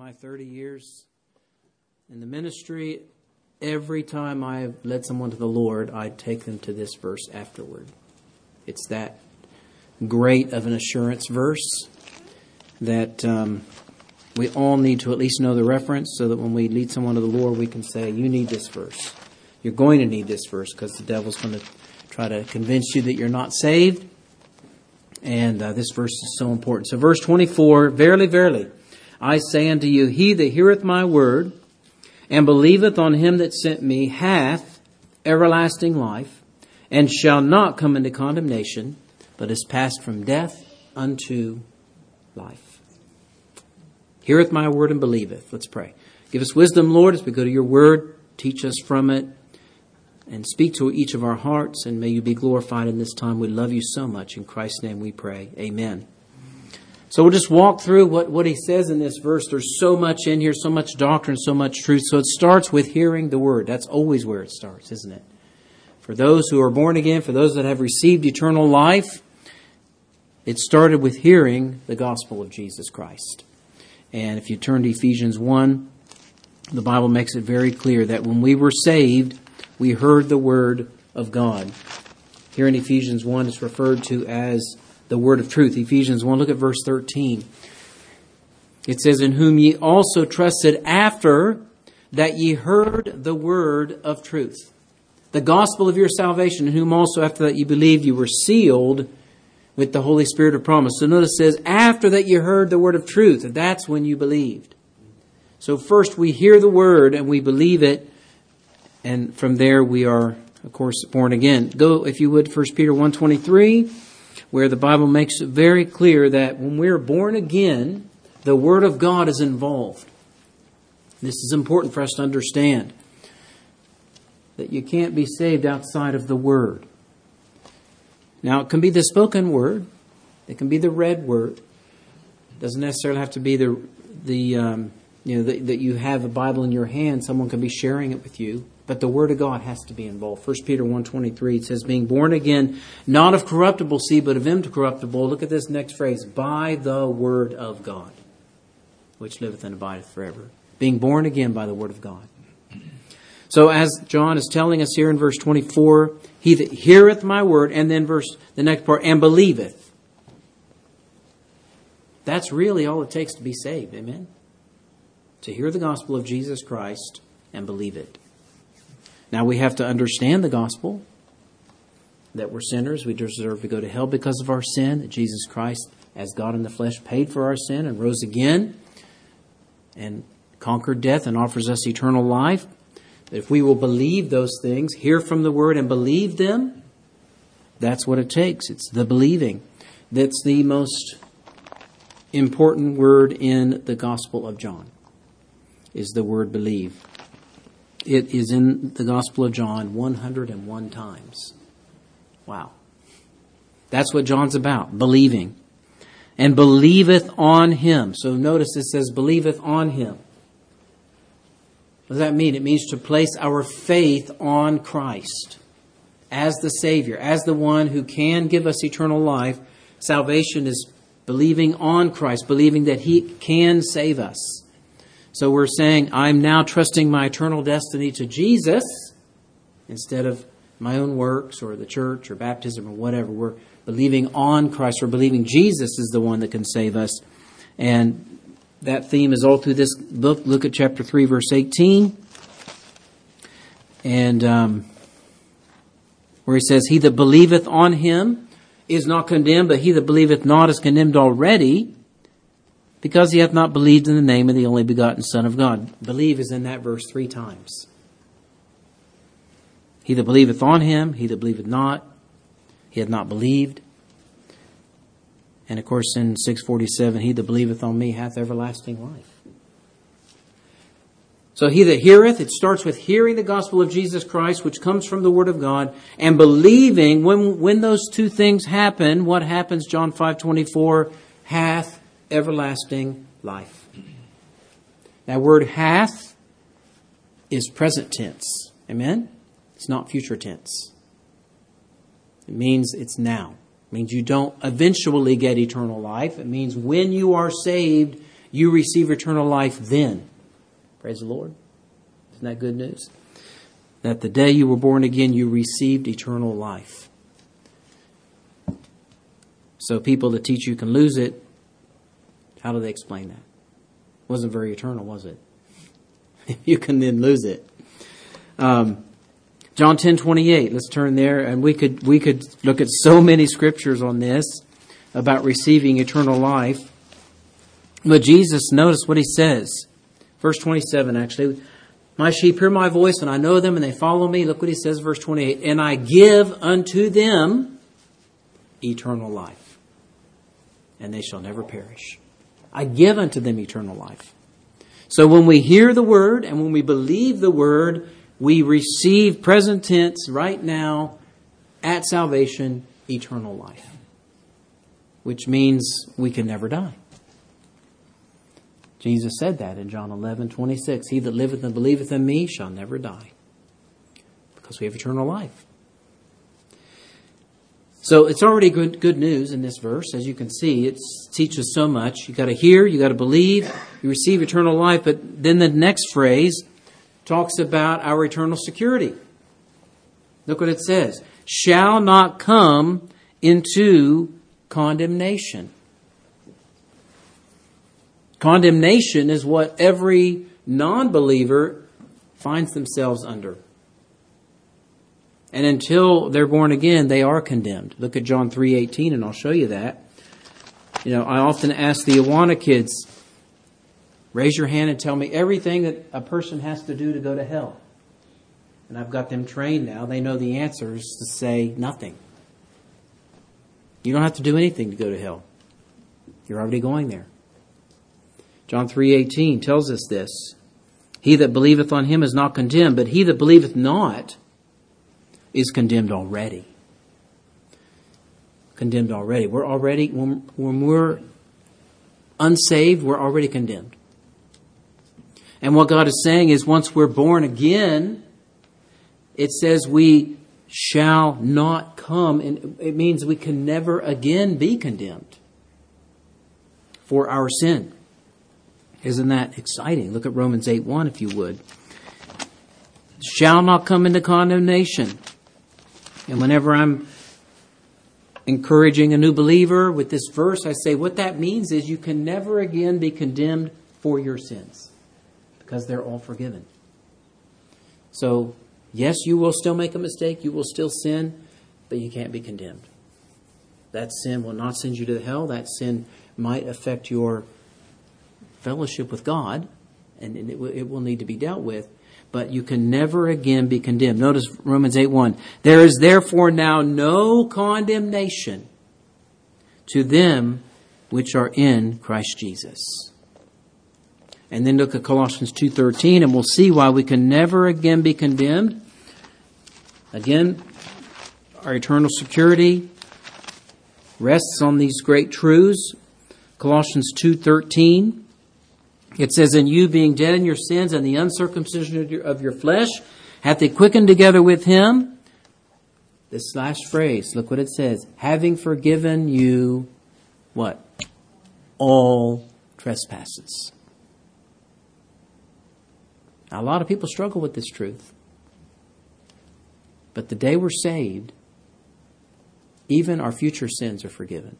my 30 years in the ministry, every time I've led someone to the Lord, I take them to this verse afterward. It's that great of an assurance verse that we all need to at least know the reference, so that when we lead someone to the Lord, we can say, you need this verse. You're going to need this verse, because the devil's going to try to convince you that you're not saved. And this verse is so important. So verse 24, verily, verily, I say unto you, he that heareth my word, and believeth on him that sent me, hath everlasting life, and shall not come into condemnation, but is passed from death unto life. Heareth my word and believeth. Let's pray. Give us wisdom, Lord, as we go to your word. Teach us from it, and speak to each of our hearts, and may you be glorified in this time. We love you so much. In Christ's name we pray. Amen. So we'll just walk through what he says in this verse. There's so much in here, so much doctrine, so much truth. So it starts with hearing the word. That's always where it starts, isn't it? For those who are born again, for those that have received eternal life, it started with hearing the gospel of Jesus Christ. And if you turn to Ephesians 1, the Bible makes it very clear that when we were saved, we heard the word of God. Here in Ephesians 1, it's referred to as the word of truth. Ephesians 1, look at verse 13. It says, in whom ye also trusted after that ye heard the word of truth, the gospel of your salvation, in whom also after that ye believed, you were sealed with the Holy Spirit of promise. So notice it says, after that you heard the word of truth, that's when you believed. So first we hear the word and we believe it, and from there we are, of course, born again. Go, if you would, 1 Peter 1:23, where the Bible makes it very clear that when we're born again, the Word of God is involved. This is important for us to understand, that you can't be saved outside of the Word. Now, it can be the spoken Word. It can be the read Word. It doesn't necessarily have to be that you have a Bible in your hand. Someone can be sharing it with you. But the Word of God has to be involved. 1 Peter 1:23, it says, being born again, not of corruptible seed, but of incorruptible. Look at this next phrase, by the Word of God, which liveth and abideth forever. Being born again by the Word of God. So as John is telling us here in verse 24, he that heareth my word, and then the next part, and believeth. That's really all it takes to be saved, amen? To hear the gospel of Jesus Christ and believe it. Now we have to understand the gospel, that we're sinners, we deserve to go to hell because of our sin, that Jesus Christ, as God in the flesh, paid for our sin and rose again and conquered death and offers us eternal life. If we will believe those things, hear from the word and believe them, that's what it takes. It's the believing. That's the most important word in the Gospel of John, is the word believe. It is in the Gospel of John 101 times. Wow. That's what John's about, believing. And believeth on him. So notice it says believeth on him. What does that mean? It means to place our faith on Christ as the Savior, as the one who can give us eternal life. Salvation is believing on Christ, believing that he can save us. So we're saying, I'm now trusting my eternal destiny to Jesus instead of my own works or the church or baptism or whatever. We're believing on Christ. We're believing Jesus is the one that can save us. And that theme is all through this book. Look at chapter 3, verse 18. And where he says, he that believeth on him is not condemned, but he that believeth not is condemned already, because he hath not believed in the name of the only begotten Son of God. Believe is in that verse 3 times. He that believeth on him, he that believeth not, he hath not believed. And of course in 6:47, he that believeth on me hath everlasting life. So he that heareth, it starts with hearing the gospel of Jesus Christ, which comes from the Word of God, and believing. When those two things happen, what happens? John 5:24, hath everlasting life. That word hath is present tense. Amen? It's not future tense. It means it's now. It means you don't eventually get eternal life. It means when you are saved, you receive eternal life then. Praise the Lord. Isn't that good news? That the day you were born again, you received eternal life. So people that teach you can lose it, how do they explain that? It wasn't very eternal, was it? You can then lose it. John 10:28. Let's turn there, and we could look at so many scriptures on this about receiving eternal life. But Jesus, notice what he says. Verse 27, actually. My sheep hear my voice, and I know them, and they follow me. Look what he says, verse 28. And I give unto them eternal life, and they shall never perish. I give unto them eternal life. So when we hear the word and when we believe the word, we receive, present tense, right now, at salvation, eternal life. Which means we can never die. Jesus said that in John 11:26. He that liveth and believeth in me shall never die. Because we have eternal life. So it's already good news in this verse. As you can see, it teaches so much. You've got to hear, you've got to believe, you receive eternal life. But then the next phrase talks about our eternal security. Look what it says. Shall not come into condemnation. Condemnation is what every non-believer finds themselves under. And until they're born again, they are condemned. Look at John 3:18, and I'll show you that. I often ask the Awana kids, raise your hand and tell me everything that a person has to do to go to hell. And I've got them trained now. They know the answers to say nothing. You don't have to do anything to go to hell. You're already going there. John 3:18 tells us this. He that believeth on him is not condemned, but he that believeth not is condemned already. Condemned already. We're already, when we're unsaved, we're already condemned. And what God is saying is once we're born again, it says we shall not come. And it means we can never again be condemned for our sin. Isn't that exciting? Look at Romans 8:1 if you would. Shall not come into condemnation. And whenever I'm encouraging a new believer with this verse, I say what that means is you can never again be condemned for your sins because they're all forgiven. So, yes, you will still make a mistake. You will still sin, but you can't be condemned. That sin will not send you to hell. That sin might affect your fellowship with God, and it will need to be dealt with. But you can never again be condemned. Notice Romans 8:1. There is therefore now no condemnation to them which are in Christ Jesus. And then look at Colossians 2:13, and we'll see why we can never again be condemned. Again, our eternal security rests on these great truths. Colossians 2:13. It says, and you being dead in your sins and the uncircumcision of your flesh, hath he quickened together with him. This last phrase, look what it says. Having forgiven you, what? All trespasses. Now, a lot of people struggle with this truth. But the day we're saved, even our future sins are forgiven.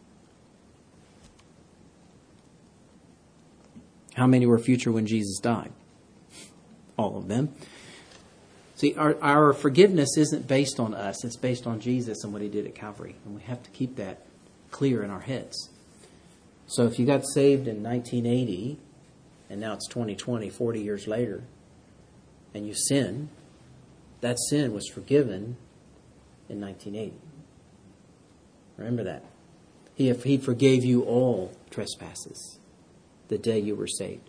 How many were future when Jesus died? All of them. See, our forgiveness isn't based on us. It's based on Jesus and what he did at Calvary. And we have to keep that clear in our heads. So if you got saved in 1980, and now it's 2020, 40 years later, and you sin, that sin was forgiven in 1980. Remember that. He forgave you all trespasses the day you were saved.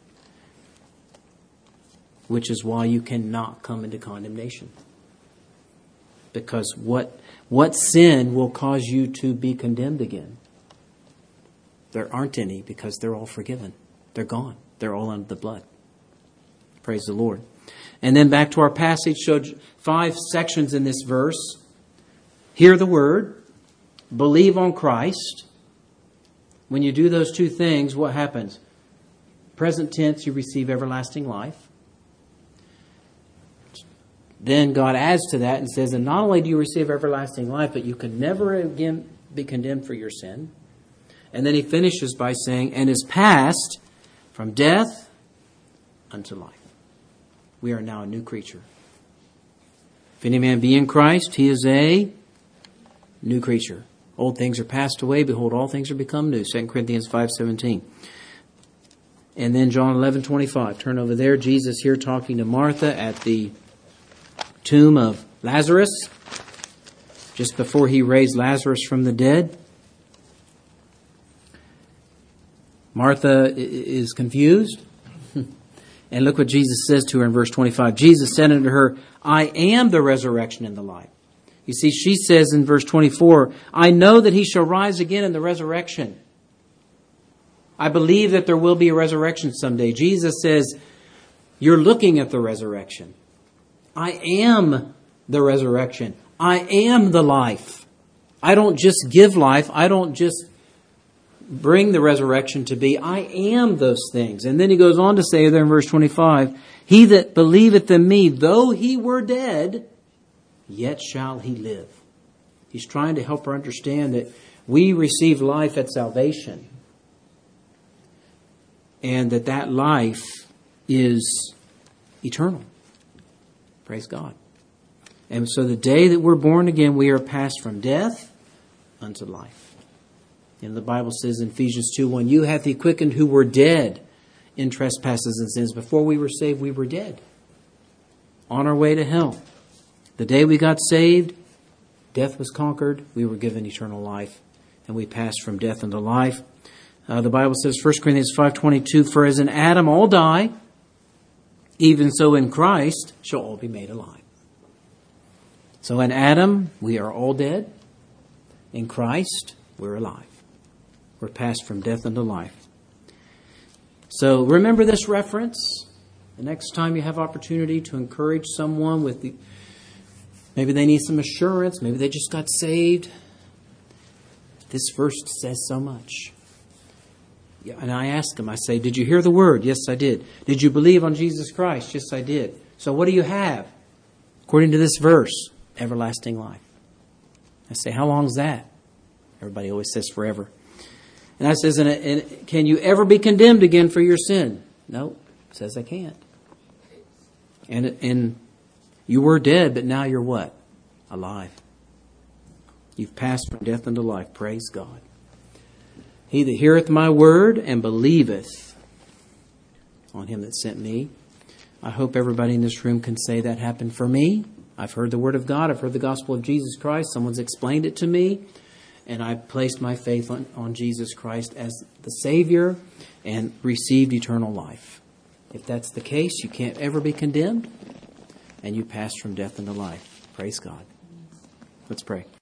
Which is why you cannot come into condemnation. Because what sin will cause you to be condemned again? There aren't any, because they're all forgiven. They're gone. They're all under the blood. Praise the Lord. And then back to our passage, showed 5 sections in this verse. Hear the word. Believe on Christ. When you do those 2 things, what happens? present tense, you receive everlasting life. Then God adds to that and says, and not only do you receive everlasting life, but you can never again be condemned for your sin. And then he finishes by saying, and is passed from death unto life. We are now a new creature. If any man be in Christ, he is a new creature. Old things are passed away. Behold, all things are become new. 2 Corinthians 5:17. And then John 11:25. Turn over there. Jesus here talking to Martha at the tomb of Lazarus, just before he raised Lazarus from the dead. Martha is confused. And look what Jesus says to her in verse 25. Jesus said unto her, I am the resurrection and the life. You see, she says in verse 24, I know that he shall rise again in the resurrection. I believe that there will be a resurrection someday. Jesus says, you're looking at the resurrection. I am the resurrection. I am the life. I don't just give life. I don't just bring the resurrection to be. I am those things. And then he goes on to say there in verse 25, he that believeth in me, though he were dead, yet shall he live. He's trying to help her understand that we receive life at salvation. And that life is eternal. Praise God. And so the day that we're born again, we are passed from death unto life. And the Bible says in Ephesians 2:1, you hath he quickened who were dead in trespasses and sins. Before we were saved, we were dead. On our way to hell. The day we got saved, death was conquered. We were given eternal life. And we passed from death unto life. The Bible says, 1 Corinthians 5:22, for as in Adam all die, even so in Christ shall all be made alive. So in Adam, we are all dead. In Christ, we're alive. We're passed from death unto life. So remember this reference. The next time you have opportunity to encourage someone with maybe they need some assurance, maybe they just got saved. This verse says so much. Yeah, and I ask them, I say, did you hear the word? Yes, I did. Did you believe on Jesus Christ? Yes, I did. So what do you have? According to this verse, everlasting life. I say, how long is that? Everybody always says forever. And I says, and can you ever be condemned again for your sin? No, it says I can't. And you were dead, but now you're what? Alive. You've passed from death unto life. Praise God. He that heareth my word and believeth on him that sent me. I hope everybody in this room can say that happened for me. I've heard the word of God. I've heard the gospel of Jesus Christ. Someone's explained it to me. And I placed my faith on Jesus Christ as the Savior and received eternal life. If that's the case, you can't ever be condemned. And you pass from death into life. Praise God. Let's pray.